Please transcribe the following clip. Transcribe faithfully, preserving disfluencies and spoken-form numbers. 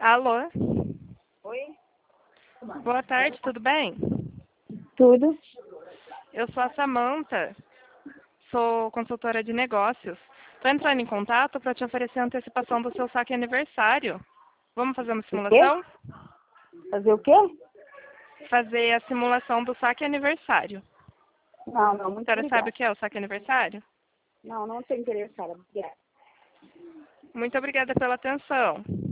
Alô? Oi? Boa tarde, tudo bem? Tudo? Eu sou a Samantha, sou consultora de negócios. Estou entrando em contato para te oferecer a antecipação do seu saque aniversário. Vamos fazer uma O quê? simulação? Fazer o quê? Fazer a simulação do saque aniversário. Não, não, A muito senhora sabe obrigada. o que é o saque aniversário? Não, não estou interessada. Obrigada. Muito obrigada pela atenção.